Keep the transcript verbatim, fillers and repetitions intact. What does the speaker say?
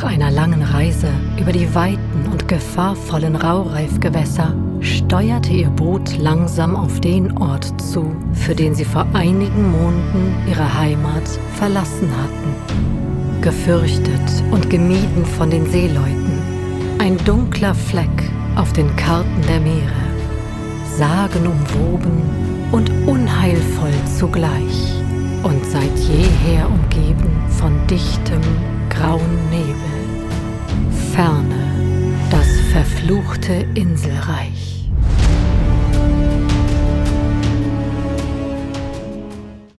Nach einer langen Reise über die weiten und gefahrvollen Raureifgewässer steuerte ihr Boot langsam auf den Ort zu, für den sie vor einigen Monaten ihre Heimat verlassen hatten. Gefürchtet und gemieden von den Seeleuten, ein dunkler Fleck auf den Karten der Meere, sagenumwoben und unheilvoll zugleich und seit jeher umgeben von dichtem, grauen Nebel. Ferne das verfluchte Inselreich.